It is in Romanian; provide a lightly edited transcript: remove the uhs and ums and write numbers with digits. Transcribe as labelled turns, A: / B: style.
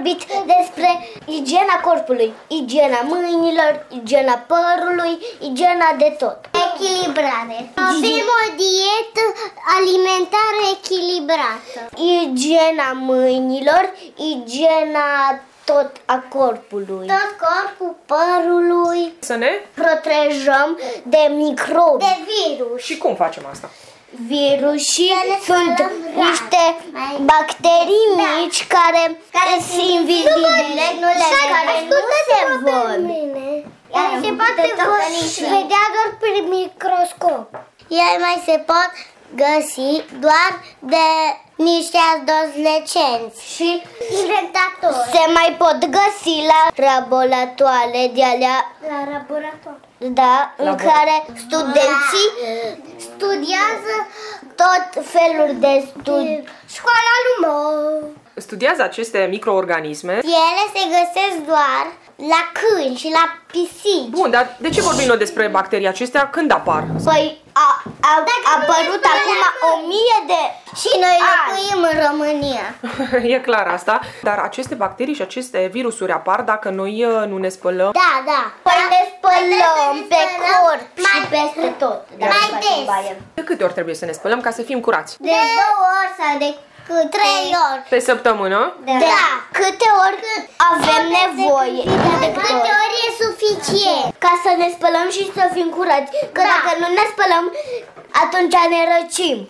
A: vorbit despre igiena corpului, igiena mâinilor, igiena părului, igiena de tot.
B: Echilibrare. Avem o dietă alimentară echilibrată.
A: Igiena mâinilor, igiena tot a corpului.
B: Tot corpul, părului.
C: Să ne?
A: Protejăm de microbi.
B: De virus.
C: Și cum facem asta?
A: Virusii sunt niște bacterii mici care sunt invizibile, care nu se văd.
B: Iar se poate vedea doar prin microscop. Ele mai se pot găsi doar de niște adolescenți și inventatori.
A: Se mai pot găsi la laboratoare de alea,
B: La laborator.
A: da, în care studenții
B: Studiază
A: tot felul de studii.
B: școala lui Mo.
C: Studiază aceste microorganisme.
B: Ele se găsesc doar la câini și la pisici.
C: Bun, dar de ce vorbim noi despre bacterii acestea? Când apar?
A: Păi a apărut acum 1000 de
B: Și noi locuim în România.
C: E clar asta. Dar aceste bacterii și aceste virusuri apar dacă noi nu ne spălăm.
B: Da.
A: Păi ne spălăm pe corp și
B: mai
A: peste tot. dacă
B: mai
A: facem
B: des.
A: baie.
C: De câte ori trebuie să ne spălăm ca să fim curați?
B: De 2 ori sau de 3 ori.
C: Pe săptămână?
A: Da. Câte ori avem nevoie.
B: De câte ori e suficient.
A: Ca să ne spălăm și să fim curați. Că dacă nu ne spălăm, atunci ne răcim.